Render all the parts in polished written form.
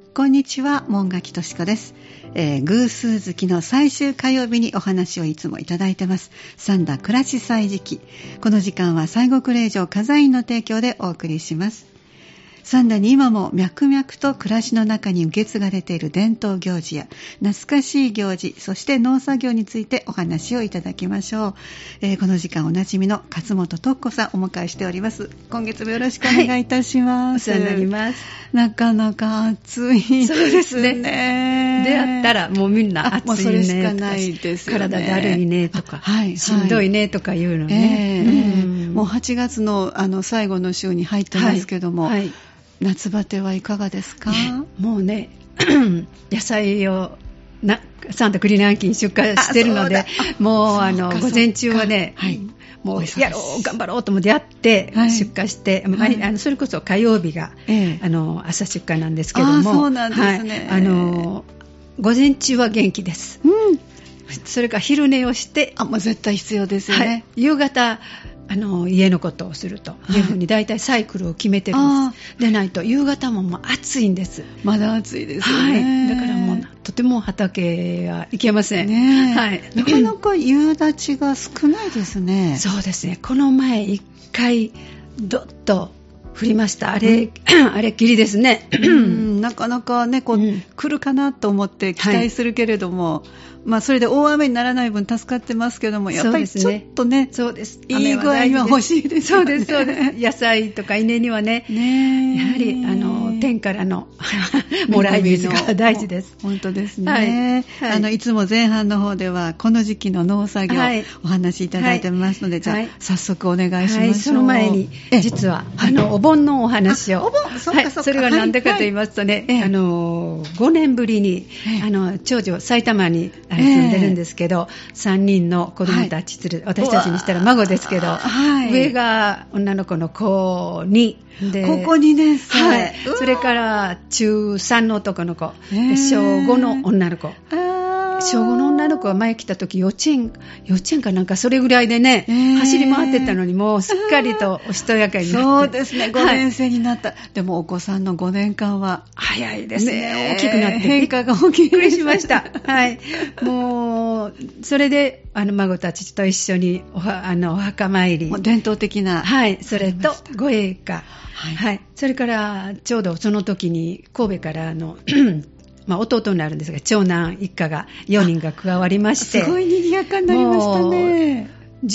こんにちは、門垣としこです。偶数月の最終火曜日にお話をいつもいただいてます。三田暮らし歳時記。この時間は西国霊場火山院の提供でお送りします。三田に今も脈々と暮らしの中に受け継がれている伝統行事や懐かしい行事、そして農作業についてお話をいただきましょう。この時間おなじみの勝本徳子さんお迎えしております。今月もよろしくお願いいたします。 お世話になります。 なかなか暑いですね。 そうですね。出会ったらもうみんな暑いね。 もうそれしかないですよね。 体だるいねとか、しんどいねとか言うのね。 もう8月の最後の週に入ってますけども、夏バテはいかがですか？ もうね野菜をサンタクリナンキン出荷してるので、もう午前中はね、もうやろう頑張ろうと思ってやって出荷して、それこそ火曜日が、朝出荷なんですけども、 そうなんですね。 午前中は元気です。それから昼寝をしてもう絶対必要ですよね。 夕方家のことをするというふうに大体サイクルを決めてるんです。でないと夕方ももう暑いんです。 まだ暑いですよね。 だからもうとても畑は行けませんね。なかなか夕立ちが少ないですね。 そうですね。この前1回どっと降りました。あれっきりですね。 なかなかね来るかなと思って期待するけれども、それで大雨にならない分助かってますけども、やっぱりちょっとね、 そうです。 いい具合には欲しいですよね。 そうです。野菜とか稲にはね、やはり天からのもらい水が大事です。 本当ですね。いつも前半の方ではこの時期の農作業お話しいただいてますので、じゃあ早速お願いします。 その前に実はお盆のお話を、それが何でかと言いますとね、5年ぶりに長女埼玉に住んでるんですけど、3人の子供たち私たちにしたら孫ですけど、上が女の子の高2で、 高校2年生、 それから中3の男の子、小5の女の子、小5の女の子は前来た時幼稚園かなんかそれぐらいでね、走り回ってたのにもうすっかりとおしとやかになって、 そうですね、5年生になった。でもお子さんの5年間は早いですね。大きくなって変化が大きい。 びっくりしました。もうそれで孫たちと一緒にお墓参り、 伝統的な、 それと護衛歌、それからちょうどその時に神戸から弟になるんですが、長男一家が4人が加わりまして、 すごい賑やかになりましたね。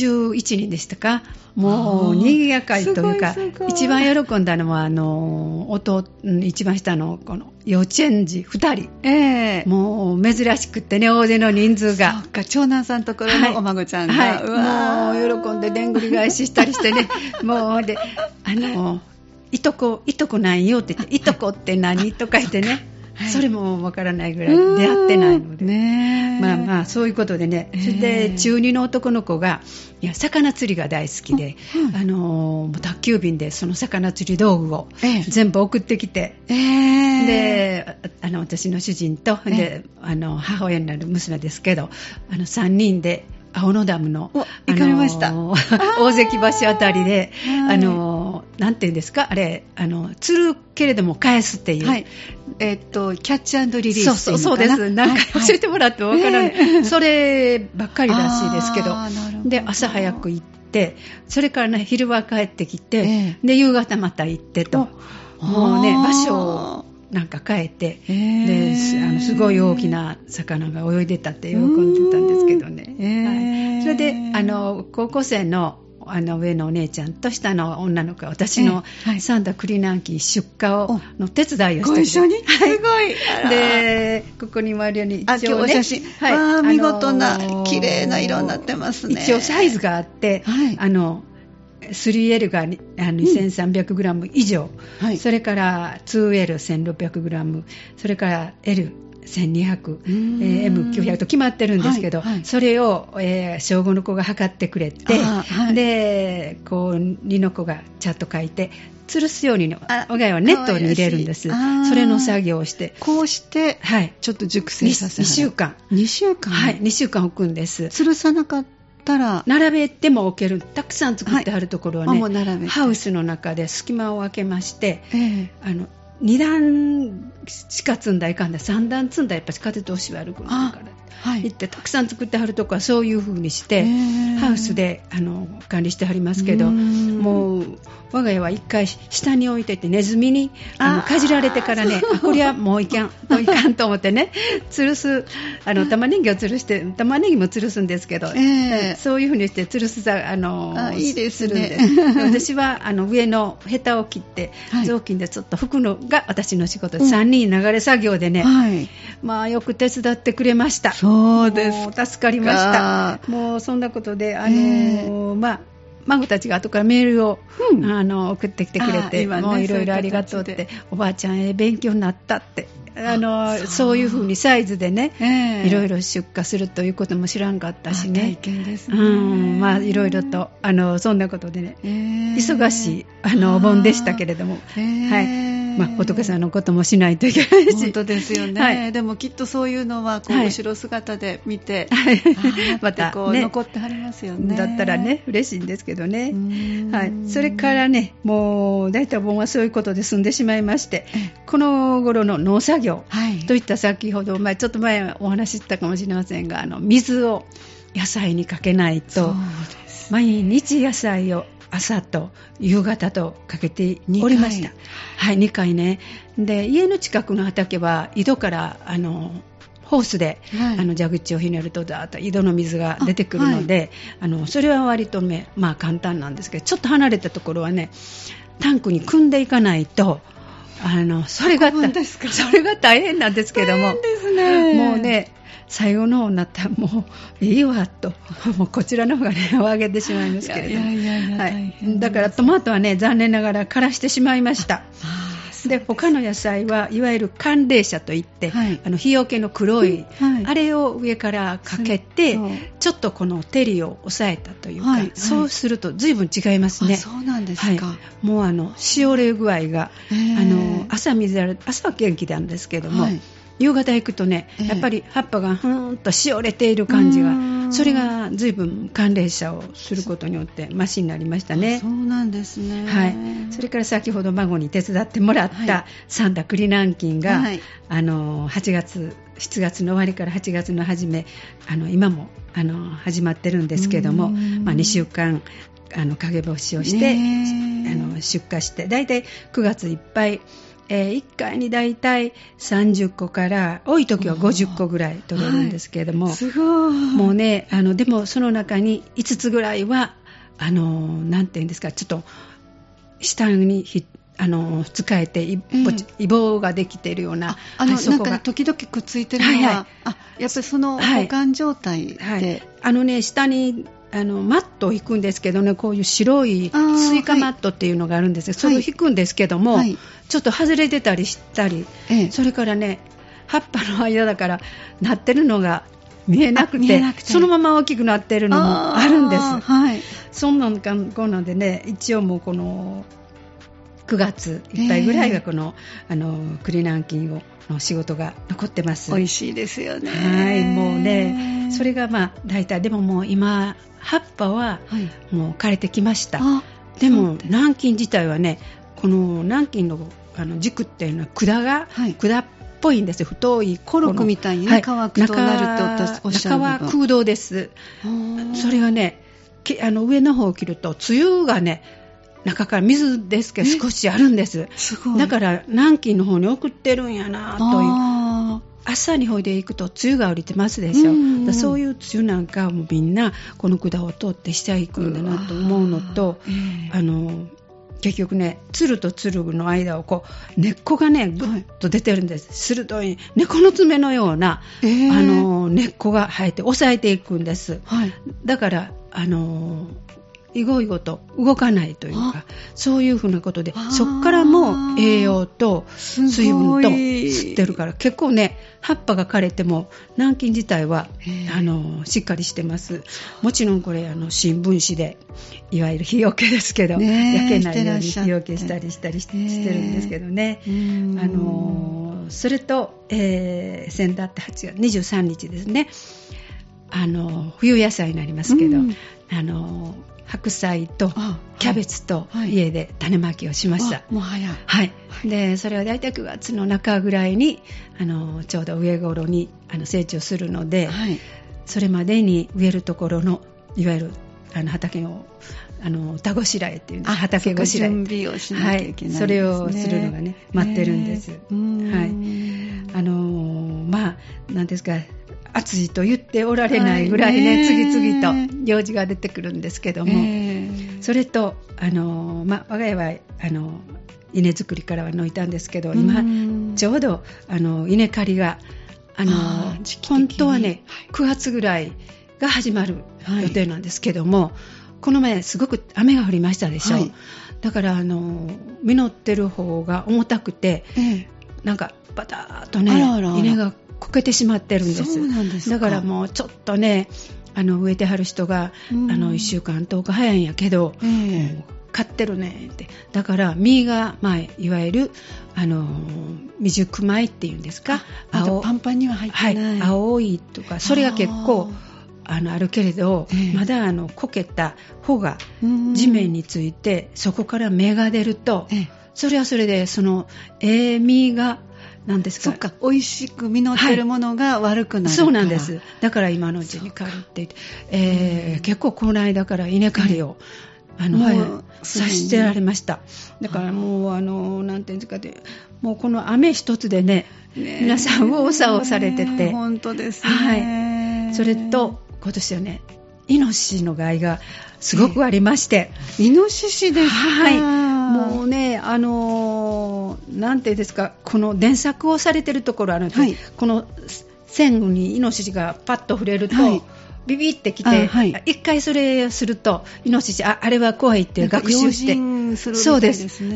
11人でしたか。もう賑やかいというか、一番喜んだのは一番下のこの幼稚園児2人、もう珍しくってね、大勢の人数が。 そうか、長男さんのところのお孫ちゃんが、 もう喜んででんぐり返ししたりしてね、もうでいとこなんよって言って、いとこって何とか言ってね、それもわからないぐらい出会ってないので、そういうことでね、それで中2の男の子が魚釣りが大好きで、宅急便でその魚釣り道具を全部送ってきて、で私の主人と、で母親になる娘ですけど、3人で青野ダムの、 行かれました。 大関橋あたりで、なんていうんですか、あれ、釣るけれども返すっていう。 キャッチ&リリース。 そうです。なんか教えてもらってわからない。そればっかりらしいですけど。で、朝早く行って、それからね、昼は帰ってきて、で、夕方また行ってと。もうね、場所をなんか変えて、ですごい大きな魚が泳いでたって喜んでたんですけどね。それで高校生の上のお姉ちゃんと下の女の子は私のサンダクリナンキ出荷の手伝いをしてご一緒に、すごい。 でここにもあるように一応ね、お写真、見事な綺麗な色になってますね。 一応サイズがあって、3L が 2300g 以上、それから 2L1600g、 それから L1200、M900 と決まってるんですけど、それを、小5の子が測ってくれて、でこう2の子がチャット書いて吊るすように我が家はネットに入れるんです。それの作業をしてこうして、ちょっと熟成させる。2週間置くんです。吊るさなかったら並べても置ける。たくさん作ってあるところはね、ハウスの中で隙間を空けまして、 2段しか積んだらいかんだ、3段積んだらやっぱり風通し悪くなるから、行ってたくさん作ってはるとこはそういう風にしてハウスで管理してはりますけど、もう我が家は一回下に置いててネズミにかじられてからね、これはもういかんと思ってね、吊るす玉ねぎを吊るして、玉ねぎも吊るすんですけど、そういう風にして吊るすいいですね。 私は上のヘタを切って雑巾でちょっと拭くのが私の仕事で、3人流れ作業でね、まあよく手伝ってくれました。 そうですか。助かりました。もうそんなことでまあ孫たちが後からメールを、送ってきてくれて、もういろいろありがとうって、おばあちゃん勉強になったって、そういう風にサイズでね、いろいろ出荷するということも知らんかったしね。 体験ですね。 まあいろいろとそんなことでね、忙しいお盆でしたけれども、まあ、仏さんのこともしないといけないし。 本当ですよね。でもきっとそういうのはこう後ろ姿で見て、またこう残ってはりますよね。 だったらね嬉しいんですけどね。それからね、もう大体お盆はそういうことで済んでしまいまして、この頃の農作業といった先ほど、ちょっと前お話ししたかもしれませんが、水を野菜にかけないと、毎日野菜を朝と夕方とかけておりました。2回ね。で、家の近くの畑は井戸からホースで、蛇口をひねるとだーっと井戸の水が出てくるので、それは割とね、まあ簡単なんですけど、ちょっと離れたところはね、タンクに汲んでいかないと、それが大変なんですけども、もうね、最後の方になったらもういいわと、もうこちらの方がね上げてしまいますけれども、だからトマトはね残念ながら枯らしてしまいました。で、他の野菜はいわゆる寒冷車といって、日よけの黒い、あれを上からかけてちょっとこの照りを抑えたというか、そうすると随分違いますね。 そうなんですか。 もうしおれ具合が、朝水やる、朝は元気なんですけども、夕方行くとね、やっぱり葉っぱがふーんとしおれている感じが、それが随分寒冷車をすることによってマシになりましたね。 そうなんですね。 それから先ほど孫に手伝ってもらった三田栗南京が、7月の終わりから8月の初め、今も始まってるんですけども、2週間陰干しをして出荷して、だいたい9月いっぱい、1回にだいたい30個から多い時は50個ぐらい取れるんですけれども、 すごい。 もうね、でもその中に5つぐらいはなんていうんですか、ちょっと下に使えてイボができているような、 なんか時々くっついてるのは、やっぱりその保管状態で、 下にマットを引くんですけどね、こういう白いスイカマットっていうのがあるんですよ。それを引くんですけども、ちょっと外れてたりしたり、それからね、葉っぱの間だからなってるのが見えなくて、そのまま大きくなってるのもあるんです。そんなのかこんなんでね、一応もうこの9月いっぱいぐらいがこの、栗南京の仕事が残ってます。 美味しいですよね。 もうね、それが大体、でももう今葉っぱはもう枯れてきました。でも南京自体はね、この南京の軸っていうのは管っぽいんですよ。太いコルクみたいにね、乾くとなるとおっしゃる部分、 中は空洞です。それがね、上の方を切ると梅雨がね、中から水ですけど少しあるんです。だから南京の方に送ってるんやなという。朝にほいで行くと梅雨が降りてますでしょ。だそういう梅雨なんかもみんなこの管を通って下へ行くんだなと思うのと、結局ね、つるとつるの間をこう根っこがねぐっと出てるんです。鋭い猫の爪のような、根っこが生えて押さえていくんです。だからいごいごと動かないというか、そういうふうなことで、そこからも栄養と水分と吸ってるから、結構ね、葉っぱが枯れても南京自体はしっかりしてます。もちろんこれ新聞紙でいわゆる日よけですけど、焼けないように日よけしたりしてるんですけどね。それと、先だって8月23日ですね、冬野菜になりますけど、白菜とキャベツと家で種まきをしました。 もう早い。 でそれはだいたい9月の中ぐらいにちょうど植え頃に成長するので、はい、それまでに植えるところのいわゆる畑の田ごしらえっていうんです。畑ごしらえ準備をしなきゃいけないですね。 それをするのがね待ってるんです。はい。まあなんですか、暑いと言っておられないぐらいね、次々と行事が出てくるんですけども、それと我が家は稲作りからは抜いたんですけど、今ちょうど稲刈りが本当はね9月ぐらいが始まる予定なんですけども、この前すごく雨が降りましたでしょ、はい、だから実ってる方が重たくて、なんかバターッとね稲がこけてしまってるんです。 そうなんですか。 だからもうちょっとね植えてはる人が1週間10日早いんやけど、買ってるねって。だから実が、いわゆる未熟米っていうんですか、 パンパンには入ってない、 はい、青いとかそれが結構あるけれど、まだこけた穂が地面についてそこから芽が出ると、それはそれでその実がなんですか、 そっか、美味しく実ってるものが悪くなるから、 そうなんです。だから今のうちに刈るって言って、結構この間から稲刈りを、さしてられました。だからもうなんていうんですかね、もうこの雨一つでね皆さん右往左往されてて、 本当ですね、 はい、それと今年はねイノシシの害がすごくありまして、 イノシシですか。 はい、もうねなんていうんですか、この電柵をされてるところあるんです、はい、この線にイノシシがパッと触れると、はい、ビビってきて、はい、一回それをするとイノシシあれは怖いって学習して、そうです。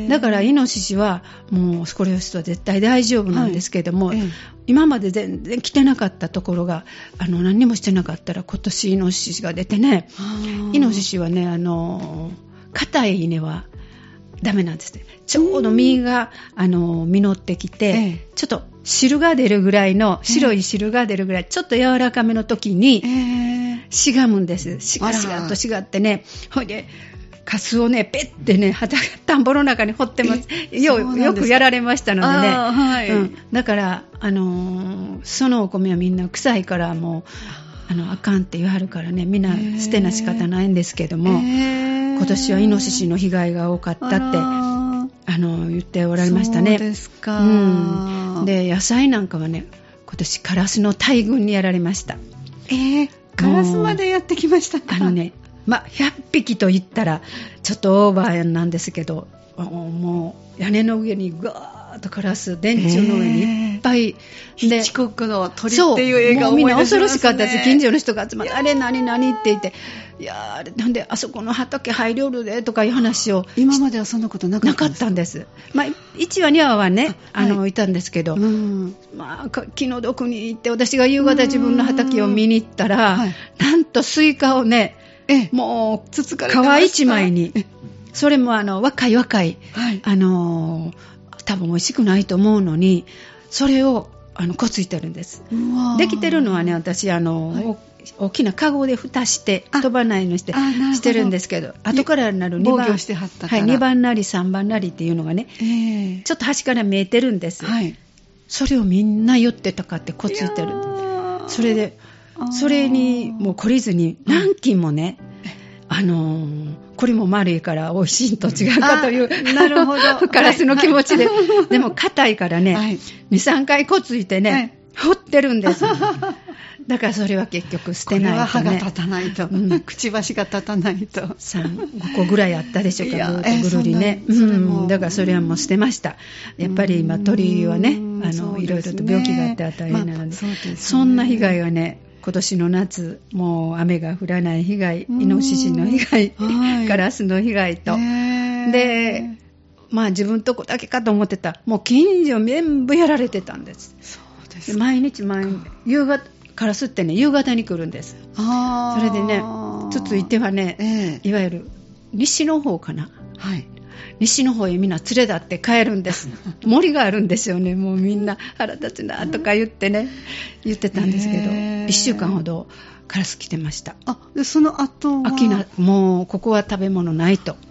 だからイノシシはもうこれをすると絶対大丈夫なんですけども、今まで全然来てなかったところが何にもしてなかったら今年イノシシが出てね、イノシシはね硬い稲はダメなんですね。ちょうど実が実ってきて、ちょっと汁が出るぐらいの、白い汁が出るぐらいちょっと柔らかめの時にしがむんです。しがしがっとしがってね、ほいでカスをねペッてね田んぼの中に掘ってます。よくやられましたのでね、はい、だからそのお米はみんな臭いからもうあかんって言わはるからね、みんな捨てな仕方ないんですけども、今年はイノシシの被害が多かったって言っておられましたね。 そうですか、 で野菜なんかはね今年カラスの大群にやられました。 カラスまでやってきましたか。 100匹と言ったらちょっとオーバーなんですけど、もう屋根の上にガーッとカラス、電柱の上にいっぱいで、ヒッチコックの鳥っていう映画を思い出しますね。 みんな恐ろしかったです。近所の人が集まって、あれ何って言って、いやなんであそこの畑入りおるでとかいう話を、 今まではそんなことなかったんです。 1羽2羽はねいたんですけど、気の毒に行って、私が夕方自分の畑を見に行ったら、なんとスイカをねもうつつかれてました。皮一枚にそれも若い、はい、多分美味しくないと思うのにそれをこついてるんです。できてるのはね、私大きなカゴで蓋して飛ばないようにしてるんですけど、後からなる防御してはったから、 2番なり3番なりっていうのがね、ちょっと端から見えてるんです、それをみんな寄ってたかってこついてる。それでそれにもう懲りずに何斤もね、これも丸いから美味しいと違うかというなるほどカラスの気持ちで、でも硬いからね、2、3回こついてね、掘ってるんです。だからそれは結局捨てないとね。これは歯が立たないと、くちばしが立たないと。 5個ぐらいあったでしょうか、ぐるりね。だからそれはもう捨てました。やっぱり今鳥はね、いろいろと病気があって大変なので、そんな被害がね、今年の夏もう雨が降らない被害、イノシシの被害、カラスの被害と、で自分とこだけかと思ってた、もう近所全部やられてたんです。 そうですか。 毎日夕方、カラスってね夕方に来るんです。それでねつついてはね、いわゆる西の方かな、西の方へみんな連れ立って帰るんです。森があるんですよね。もうみんな腹立つなとか言ってね、言ってたんですけど、1週間ほどカラス来てました。 でその後はもうここは食べ物ないと、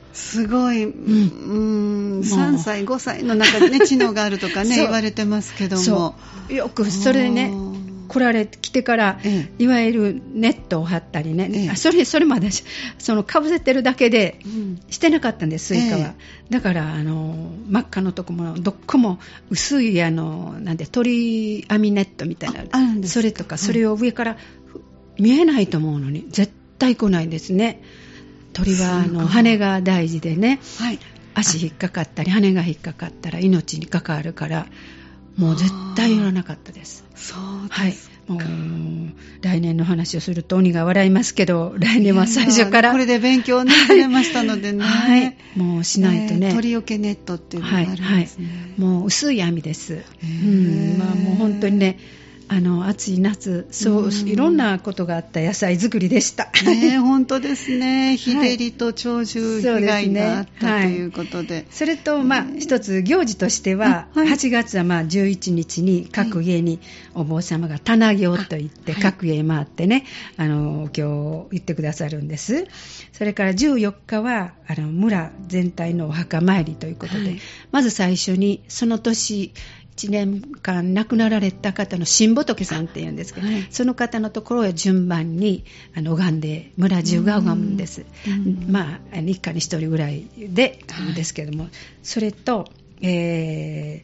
すごい、3歳5歳の中でね知能があるとかね言われてますけども、 そうよくそれでね来てから、いわゆるネットを貼ったりね、それまでかぶせてるだけでしてなかったんです、スイカは。だから真っ赤のとこもどこも薄いなんで鳥網ネットみたいなそれとか、それを上から見えないと思うのに絶対来ないんですね。鳥は羽が大事でね、足引っかかったり羽が引っかかったら命に関わるからもう絶対寄らなかったです。 そうですか。 もう来年の話をすると鬼が笑いますけど、来年は最初からこれで勉強ねされましたのでね、 もうしないとね、 鳥よけネットっていうのがあるんですね。 もう薄い網です。もう本当にね暑い夏いろんなことがあった野菜作りでした。 本当ですね。日照りと鳥獣被害があったということで、 それと一つ行事としては、8月は11日に各家にお坊様が棚行といって、各家回ってねお経を言ってくださるんです。それから14日は村全体のお墓参りということで、まず最初にその年1年間亡くなられた方の新仏さんっていうんですけど、その方のところへ順番に拝んで、村中が拝むんです。一家に一人ぐらいですけども、それと、19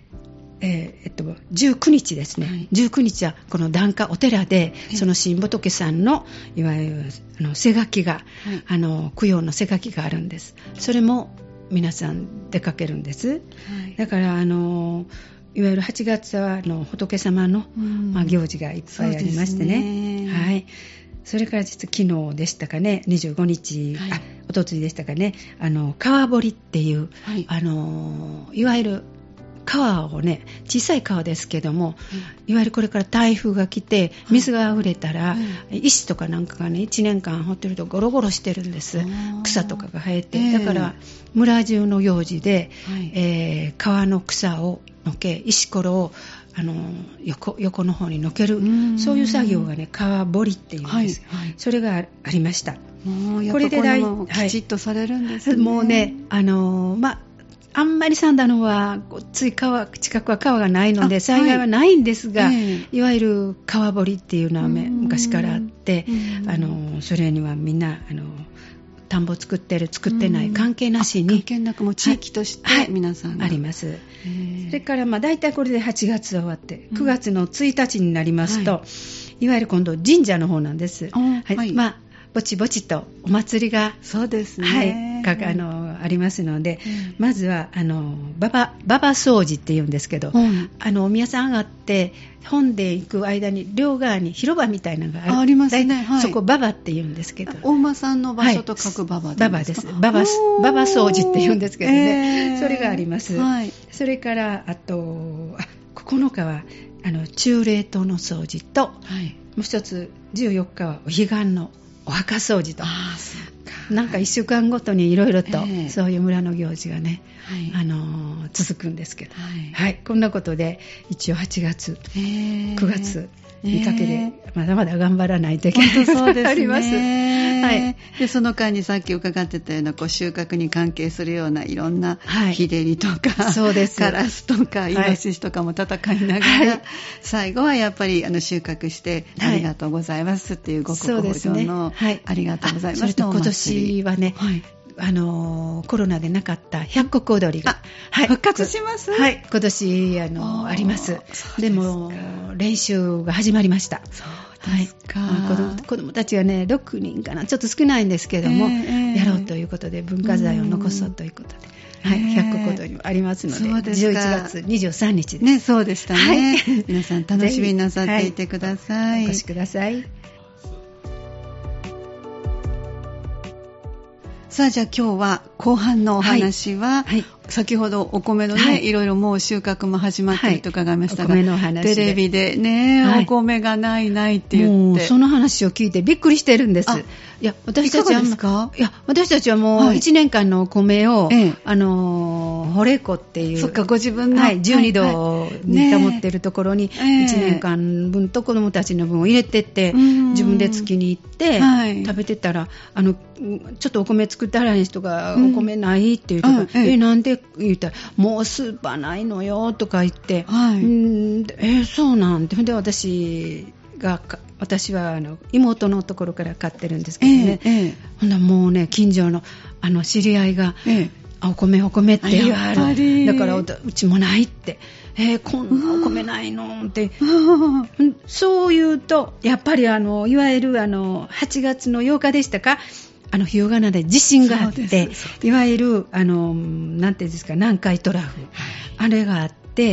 日ですね、19日はこの檀家お寺でその新仏さんのいわゆる背書きが、供養の背書きがあるんです。それも皆さん出かけるんです、だからいわゆる8月は仏様の、行事がいっぱいありましてね。それから実は昨日でしたかね、25日、おとついでしたかね、川堀っていう、いわゆる川をね、小さい川ですけども、いわゆるこれから台風が来て水があふれたら、石とかなんかがね1年間掘ってるとゴロゴロしてるんです。草とかが生えて、だから村中の行事で、川の草をのけ、石ころを横の方にのける、そういう作業がね川掘りっていうんです、それがありました。 これできちっとされるんですね。 もうねあんまり三田のは近くは川がないので災害はないんですが、いわゆる川掘りっていうのは昔からあって、それにはみんな田んぼ作ってる作ってない関係なしに、 関係なくも地域として皆さんが、 あります。それから大体これで8月終わって9月の1日になりますと、いわゆる今度神社の方なんです。ぼちぼちとお祭りがそうですね、 ありますので、まずは馬場掃除っていうんですけど、お宮さん上がって本殿行く間に両側に広場みたいなのがありますね、 そこ馬場っていうんですけど、 大間さんの場所と書く馬場ですか。 馬場掃除っていうんですけどね、それがあります、それからあと9日は中霊塔の掃除と、もう一つ14日はお彼岸のお墓掃除と、なんか1週間ごとにいろいろとそういう村の行事がね、続くんですけど、こんなことで一応8月、9月にかけてまだまだ頑張らないといけないことがあります。 でその間にさっき伺ってたような収穫に関係するようないろんな日照りとか、カラスとかイノシシとかも戦いながら、最後はやっぱり収穫してありがとうございますっていうご国宝上のありがとうございます。 それと今年はね、コロナでなかった百国踊りが、 復活します。 今年あります。でも練習が始まりました。 そうですか。 子供たちがね6人かな、ちょっと少ないんですけども、やろうということで文化財を残そうということで、百国踊りもありますので、11月23日です。 そうでしたね。皆さん楽しみになさっていてください。 お越しください。 さあ、じゃあ今日は後半のお話は、先ほどお米のね、いろいろもう収穫も始まっていると伺いましたが、テレビでね、お米がないって言って、 もうその話を聞いてびっくりしてるんです。 いや、私たちは、 いかがですか？ いや、私たちはもうはい 1年間のお米を、 ええホレコっていう、 そっか、ご自分の、 はい、12度に保っているところにね 1年間分と子どもたちの分を入れてって、自分で月に行って、 はい食べてたら、ちょっとお米作ってはらへん人が、お米ないって言うとか、なんで言ったら、もうスーパーないのよとか言って、 はい、 そうなんて。で、私は妹のところから買ってるんですけどね、ほんなもうね、近所の知り合いが、お米って言わはる。だからうちもないって、こんなお米ないのってそう言うと、やっぱりいわゆる8月の8日でしたか、日向灘で地震があって、いわゆるなんていうんですか、南海トラフ、あれがあって、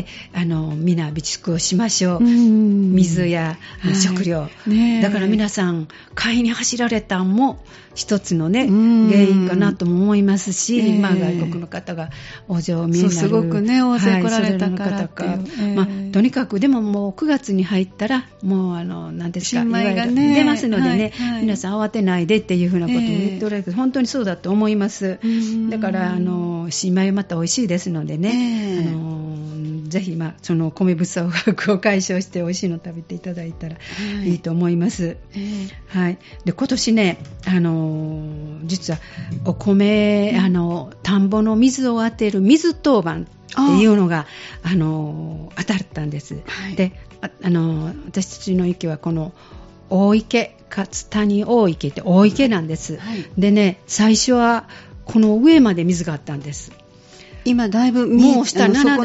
みんな備蓄をしましょう。水や食料、だから皆さん買いに走られたんも一つのね、原因かなとも思いますし、外国の方がお上見になる、 すごくね、大勢来られたからっていう、 とにかくでももう9月に入ったらもう何ですか、 新米がね出ますのでね、皆さん慌てないでっていうふうなことも言っておられるけど、本当にそうだと思います。だから新米また美味しいですのでね、ぜひその米不足を解消して美味しいの食べていただいたらいいと思います。はい。で、今年ね、実はお米、田んぼの水を当てる水当番っていうのが当たったんです。で、私たちの池はこの大池、勝谷大池って大池なんです。でね、最初はこの上まで水があったんです。 今だいぶもう下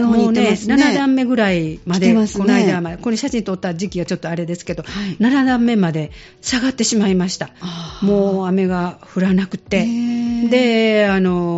7段目ぐらいまで、 この間まで、これ写真撮った時期がちょっとあれですけど、7段目まで下がってしまいました。もう雨が降らなくて、で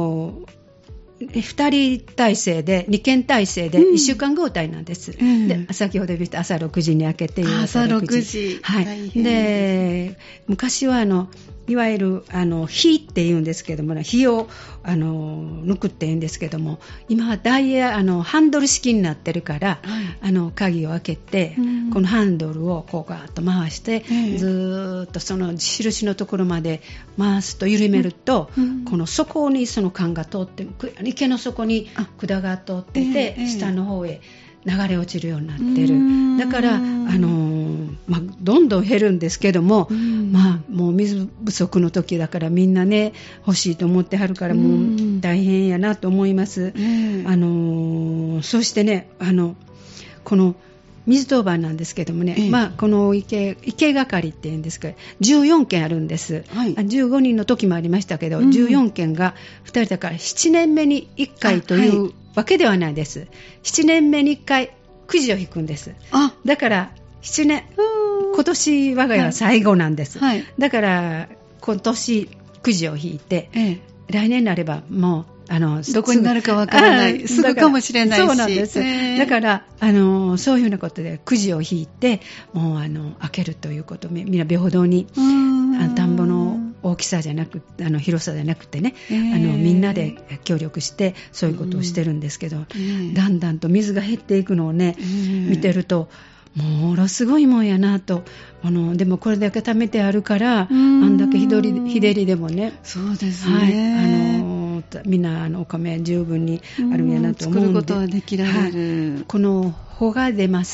2人体制で2軒体制で1週間交代なんです。で、先ほど言った朝6時に開けて、 朝6時、 はい。で、昔はいわゆる火って言うんですけども、火を抜くって言うんですけども、今はダイヤハンドル式になってるから、鍵を開けて、このハンドルをこうガーッと回して、ずーっとその印のところまで回すと緩めると、この底にその管が通って、池の底に管が通ってて、下の方へ流れ落ちるようになってる。だからどんどん減るんですけども、もう水不足の時だからみんなね欲しいと思ってはるから、もう大変やなと思います。そしてね、この水当番なんですけどもね、この池係っていうんですけど、14件あるんです。15人の時もありましたけど、14件が2人だから7年目に1回というわけではないです。7年目に1回くじを引くんです。だから今年我が家は最後なんです。だから今年くじを引いて、来年になればもうどこになるかわからない、すぐかもしれないし、 そうなんです。だからそういうようなことでくじを引いて、もう開けるということ、みんな平等に田んぼの大きさじゃなく、広さじゃなくてね、みんなで協力してそういうことをしてるんですけど、だんだんと水が減っていくのをね、見てるとものすごいもんやなと。でもこれだけ貯めてあるから、あんだけ日照りでもね、 そうですね、 みんなお米十分にあるんやなと思うんで、 作ることはできられる。 この穂が出ます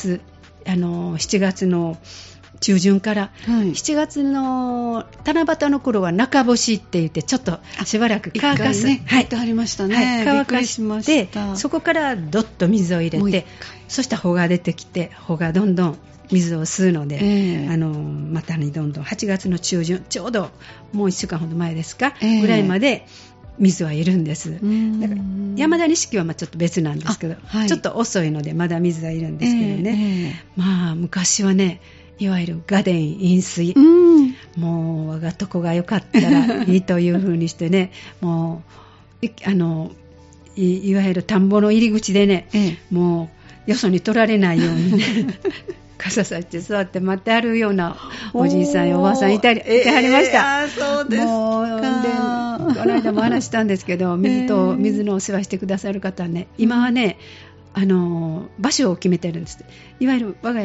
。7月の中旬から、7月の七夕の頃は中干しって言って、ちょっとしばらく乾かす、 ありましたね、 乾かして、そこからどっと水を入れて、そしたら穂が出てきて、穂がどんどん水を吸うので、またにどんどん8月の中旬、ちょうどもう1週間ほど前ですか、ぐらいまで水はいるんです。だから山田錦はちょっと別なんですけど、ちょっと遅いのでまだ水はいるんですけどね、昔はね、いわゆるガデン飲水、もう我がとこが良かったらいいというふうにしてね、もういわゆる田んぼの入り口でね、もうよそに取られないようにね傘さして座って待ってあるようなおじいさんやおばあさんいてはりました。 そうですか。 もうでこの間も話したんですけど、水のお世話してくださる方ね、今はね、場所を決めてるんです。いわゆる我が家は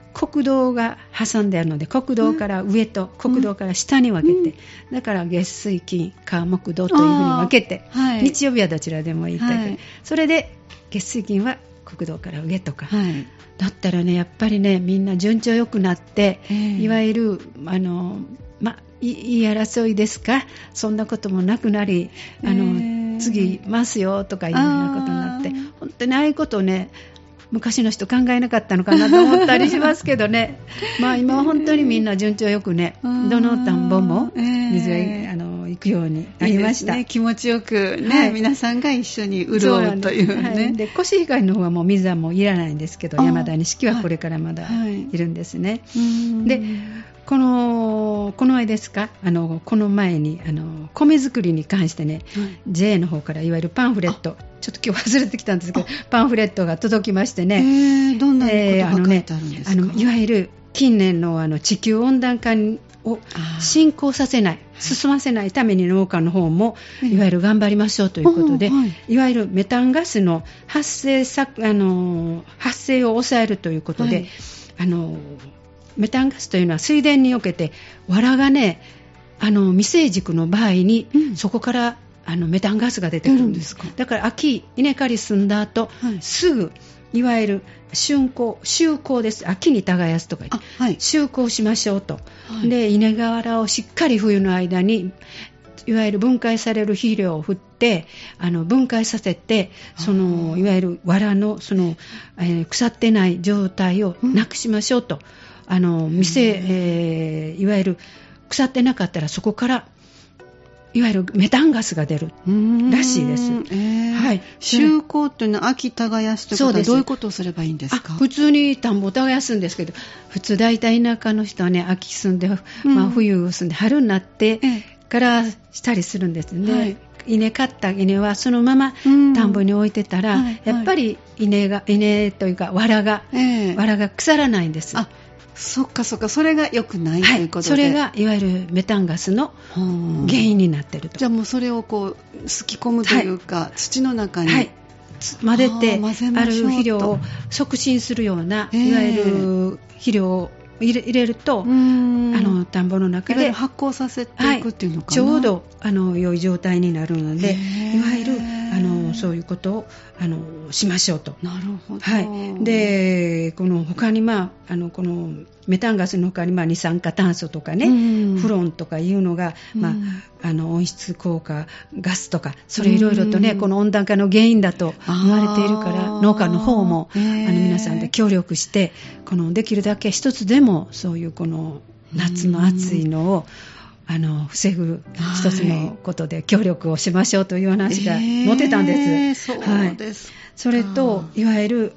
国道が挟んであるので、国道から上と国道から下に分けて、だから月水金火木土というふうに分けて、はい、日曜日はどちらでもいいという、はい、それで月水金は国道から上とか、はい、だったらねやっぱりねみんな順調良くなって、いわゆる言い争いですか、そんなこともなくなり、次ますよとかいうようなことになって、本当にああいうことをね昔の人考えなかったのかなと思ったりしますけどね今は本当にみんな順調よくね、どの田んぼも水が、行くようになりました。 いいですね、気持ちよくね、はい、皆さんが一緒に潤うというね。 はい、でコシヒカリの方はもう水はもういらないんですけど、山田錦はこれからまだいるんですね。はい、でこの間ですか、この前に米作りに関してね、JA の方からいわゆるパンフレット、ちょっと今日忘れてきたんですけど、パンフレットが届きましてね、 どんなことが書いてあるんですか？ いわゆる近年の地球温暖化を進行させない、進ませないために農家の方もいわゆる頑張りましょうということで、いわゆるメタンガスの発生を抑えるということで、メタンガスというのは水田におけて藁がね未成熟の場合に、そこからメタンガスが出てくるんです。だから秋稲刈り済んだ後、すぐいわゆる収耕です。秋に耕すとか言って、収耕しましょうと、で稲瓦をしっかり冬の間にいわゆる分解される肥料を振って分解させて、いわゆる藁の腐ってない状態をなくしましょうと、いわゆる腐ってなかったらそこからいわゆるメタンガスが出るらしいです。 はい、収耕っていうのは秋耕すということはどういうことをすればいいんですか？ 普通に田んぼを耕すんですけど、普通大体田舎の人はね秋住んで、冬住んで春になってからしたりするんですね。はい、稲刈った稲はそのまま田んぼに置いてたら、やっぱり稲というか藁が腐らないんです。 そっかそっか、それが良くないということで、 それがいわゆるメタンガスの原因になっていると。 じゃあもうそれをこうすき込むというか、土の中に、 混ぜてある肥料を促進するような、いわゆる肥料を入れると、田んぼの中で発酵させていくっていうのかな、 ちょうど良い状態になるので、いわゆるそういうことをしましょうと。 なるほど。 でこの他にこのメタンガスの他に二酸化炭素とかね、フロンとかいうのが、温室効果ガスとか、それいろいろとね、この温暖化の原因だと言われているから、農家の方も皆さんで協力して、できるだけ一つでもそういうこの夏の暑いのを防ぐ一つのことで協力をしましょうという話が載ってたんです。 そうですか。 それといわゆる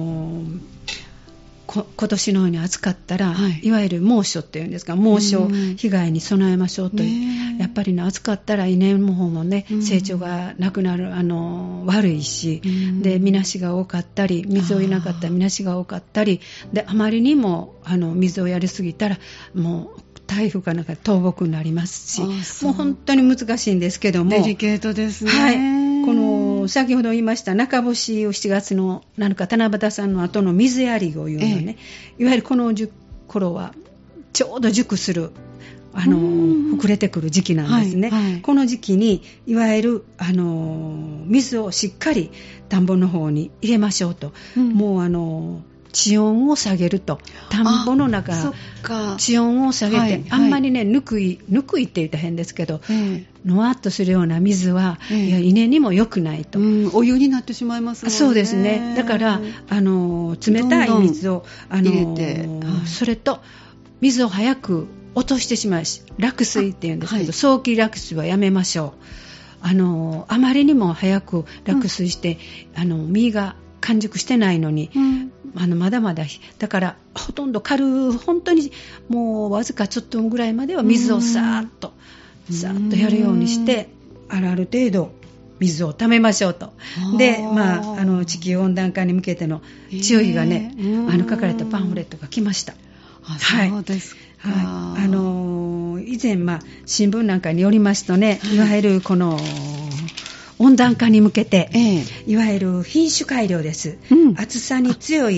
今年のように暑かったら、いわゆる猛暑っていうんですか、猛暑被害に備えましょうという、やっぱりね暑かったら稲の方もね、成長がなくなる悪いし、でみなしが多かったり、水をいなかったらみなしが多かったりで、あまりにも水をやりすぎたらもう台風かなんか倒木になりますし、もう本当に難しいんですけども、 デリケートですね。 この先ほど言いました中干しを7月の7日七夕さんの後の水やりをいうのね、いわゆるこの頃はちょうど熟する膨れてくる時期なんですね。この時期にいわゆる水をしっかり田んぼの方に入れましょうと、もう地温を下げると、田んぼの中地温を下げて、あんまりねぬくいって言ったら変ですけど、のわっとするような水は、稲にも良くないと、 お湯になってしまいますもんね。 そうですね。だから冷たい水を入れて、それと水を早く落としてしまうし、落水って言うんですけど、早期落水はやめましょう。あまりにも早く落水して、実が完熟してないのに、まだまだだからほとんど本当にもうわずかちょっとぐらいまでは水をさーっとやるようにして、ある程度水をためましょうと。で、地球温暖化に向けての注意がね、書かれたパンフレットが来ました。 そうですか。 以前、新聞なんかによりますとね、いわゆるこの温暖化に向けて、いわゆる品種改良です。暑さに強い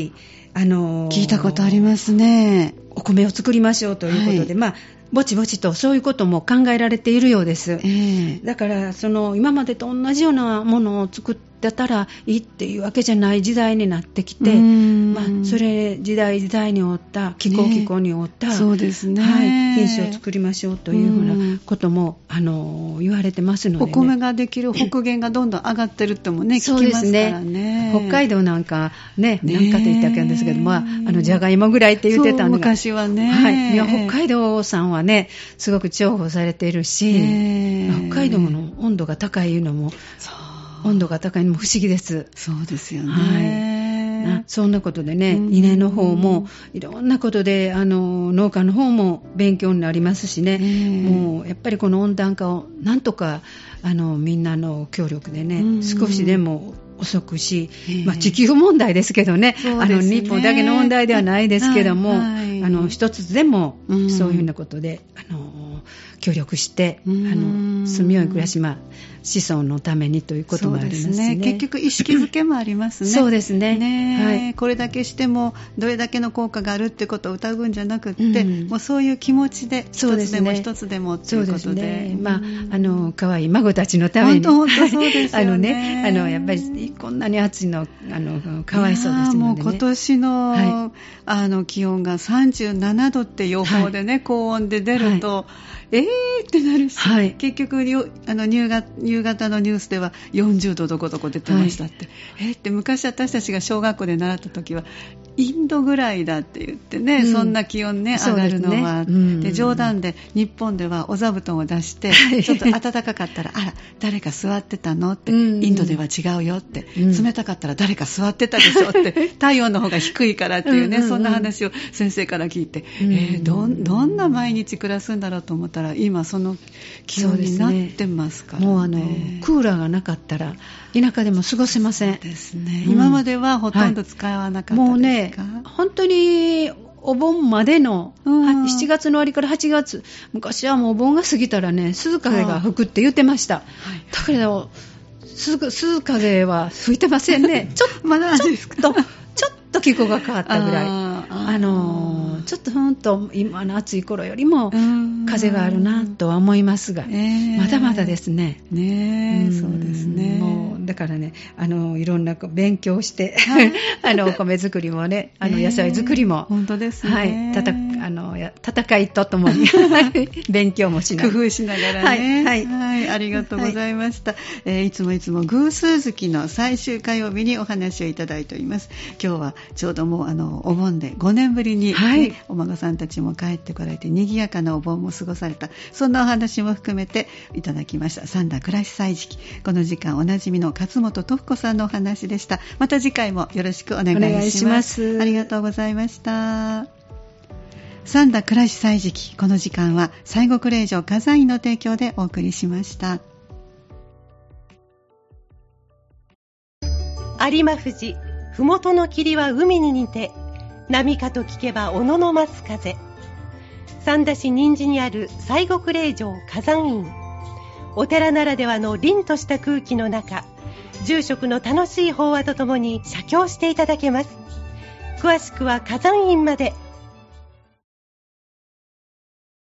聞いたことありますね。 お米を作りましょうということで、ぼちぼちとそういうことも考えられているようです。だから今までと同じようなものを作ってたらいいっていうわけじゃない時代になってきて、それ時代に応った気候に応った、 そうですね、 品種を作りましょうというふうなことも言われてますので、ね、 お米ができる北限がどんどん上がってるってもね、聞きますからね。 北海道なんかね、なんかと言ったわけなんですけど、じゃがいもぐらいって言ってたのが、 昔はね、 北海道さんはねすごく重宝されているし、北海道の温度が高いのも不思議です。 そうですよね。 そんなことでね、稲の方もいろんなことで農家の方も勉強になりますしね、もうやっぱりこの温暖化をなんとかみんなの協力でね、少しでも遅くし、地球問題ですけどね、日本だけの問題ではないですけども、一つでもそういうふうなことで協力して住みよい暮らし、子孫のためにということもありますね。 そうですね、結局意識づけもありますね。 そうですね、 これだけしてもどれだけの効果があるってことを疑うんじゃなくって、もうそういう気持ちで一つでも一つでもということで、 可愛い孫たちのために本当そうですよね。 やっぱりこんなに暑いのかわいそうですのでね。 もう今年の、気温が37度って予報でね、高温で出ると、ってなるし、結局夕方のニュースでは40度どこどこ出てましたって、って昔私たちが小学校で習った時はインドぐらいだって言ってね、そんな気温ね上がるのは、で冗談で日本ではお座布団を出して、ちょっと暖かかったらあら誰か座ってたのって、インドでは違うよって、冷たかったら誰か座ってたでしょって体温の方が低いからっていうね、そんな話を先生から聞いて、どんな毎日暮らすんだろうと思ったら今その気温になってますからね。 もうクーラーがなかったら田舎でも過ごせません。 そうですね、今まではほとんど使わなかったですか？ もうね、本当にお盆までの7月の終わりから8月、昔はもうお盆が過ぎたらね、涼風が吹くって言ってました。だけど涼風は吹いてませんね。ちょっと気候が変わったぐらい、ちょっとふんと今の暑い頃よりも風があるなとは思いますが、まだまだですね。 そうですね。 もうだからね、いろんな勉強して、お米作りもね、野菜作りも本当ですね。 戦いとともに勉強もしながら、 工夫しながらね。ありがとうございました。いつも偶数月の最終火曜日にお話をいただいております。今日はちょうどもうお盆で5年ぶりに、お孫さんたちも帰ってこられて賑やかなお盆も過ごされた、そんなお話も含めていただきました。三田暮らし歳時記、この時間おなじみの勝本徳子さんのお話でした。また次回もよろしくお願いします。ありがとうございました。三田暮らし歳時記、この時間は西国霊場火山院の提供でお送りしました。 有馬富士ふもとの霧は海に似て、波かと聞けば小野の松風。三田市人参にある西国霊場火山院、お寺ならではの凛とした空気の中、住職の楽しい法話とともに写経していただけます。詳しくは火山院まで